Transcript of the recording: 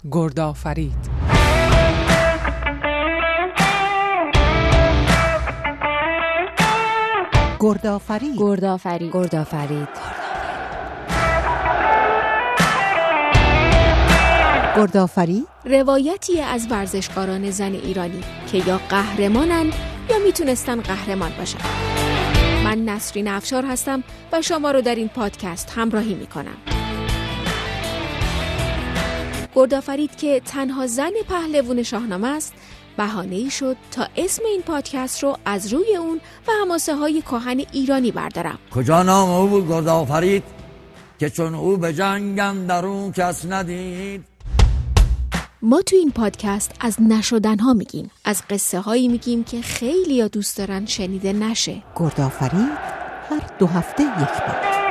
گردآفرید. گردآفرید. گردآفرید. گردآفرید. گردآفرید روایتی از ورزشکاران زن ایرانی که یا قهرمانن یا میتونستن قهرمان باشن. من نسرین افشار هستم و شما رو در این پادکست همراهی میکنم. گردآفرید که تنها زن پهلوان شاهنامه است، بهانه‌ای شد تا اسم این پادکست رو از روی اون و حماسه های کهن ایرانی بردارم. کجا نام او بود گردآفرید که چون او به جنگ اندرون کس ندید. ما تو این پادکست از نشدن‌ها میگیم، از قصه هایی میگیم که خیلی ها دوست دارن شنیده نشه. گردآفرید هر 2 هفته یک بار.